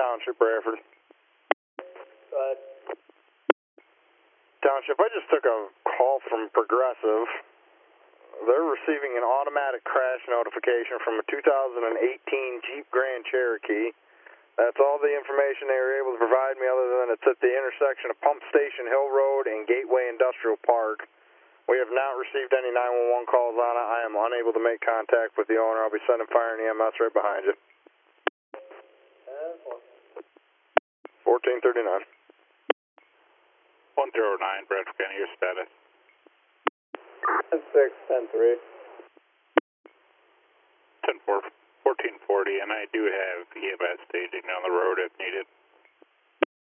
Township, Bradford. Go ahead. Township, I just took a call from Progressive. They're receiving an automatic crash notification from a 2018 Jeep Grand Cherokee. That's all the information they were able to provide me, other than it's at the intersection of Pump Station Hill Road and Gateway Industrial Park. We have not received any 911 calls on it. I am unable to make contact with the owner. I'll be sending fire and EMS right behind you. 1439. 109, Bradford County, your status. 10-6, 10-4, 1440, and I do have EMS staging on the road if needed.